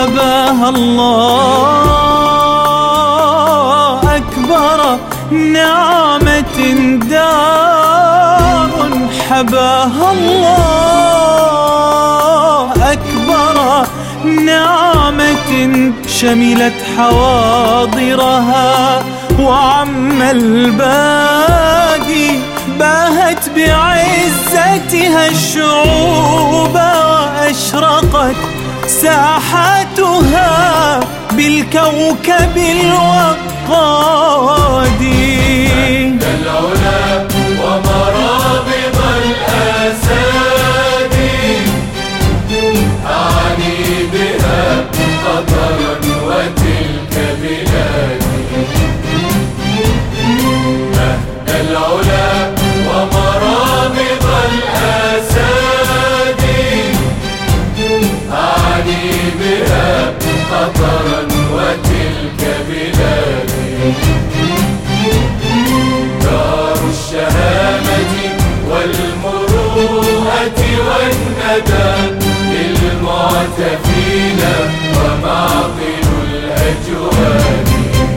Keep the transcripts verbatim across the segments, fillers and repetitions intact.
حباها الله أكبر نعمة، دار حباها الله أكبر نعمة، شملت حواضرها وعم الباقي، باهت بعزتها الشعوب وأشرقت ساحاتها بالكوكب الوقادي. مجد العلا ومرابض الأساد، أعني بها قطرا وتلك بلادي. مجد العلا ومرابض الأساد، أعني بها قطرا وتلك بلادي. دار الشهامة والمروءة والندى للمعتفين ومعقل الأجواد.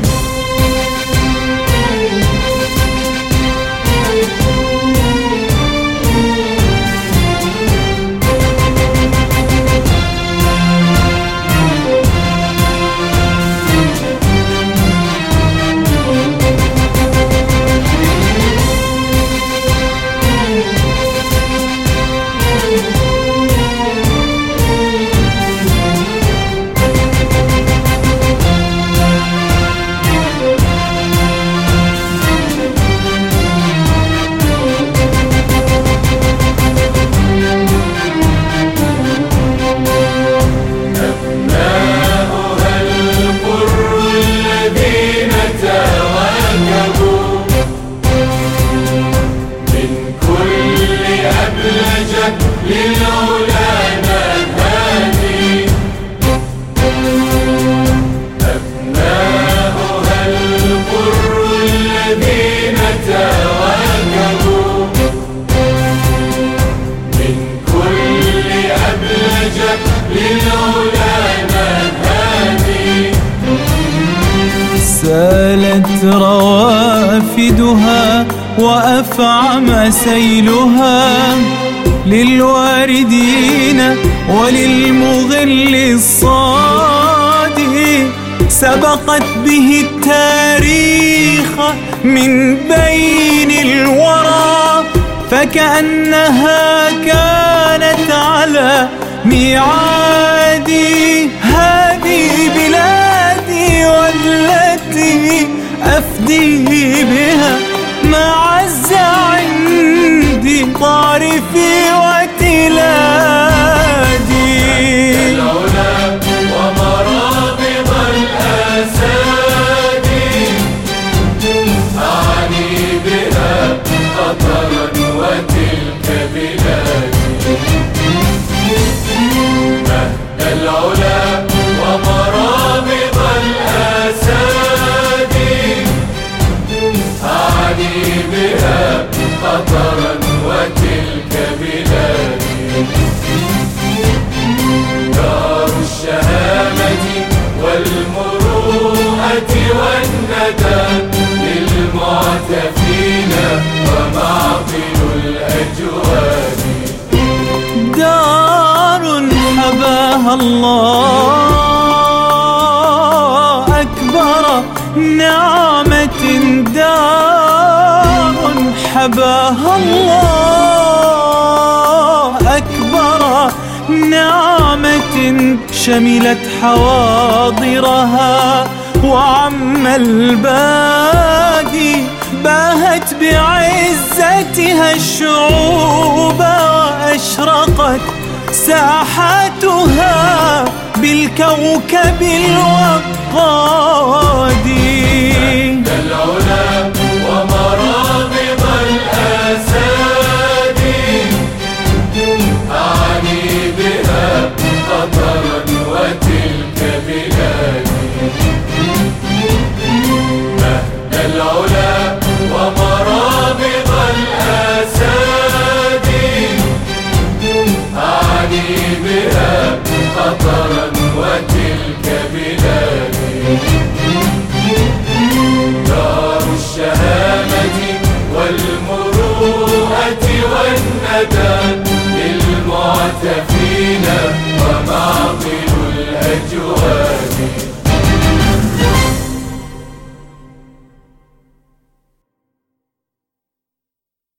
للعلانا الهادي أبناؤها القر الذين تواكبوا من كل أبلجة للعلانا الهادي. سالت روافدها وأفعم سيلها للواردين وللمغل الصادي، سبقت به التاريخ من بين الورى، فكأنها كانت على ميعادي. هذه بلادي والتي أفدي بها ما عز عندي طارفي وتلادي. العلا ومرابض الأساد، أعني بها قطرا وتلك بلادي. مجد العلا ومرابض الأساد، أعني بها قطرا وتلك بلادي. دار الشهامة والمروءة والندى للمعتفين ومعقل الأجواد. دار حباها الله أكبر نعمة، دار حباها الله أكبر نعمة، شملت حواضرها وعم الباقي، باهت بعزتها الشعوب وأشرقت ساحاتها بالكوكب الوقادي.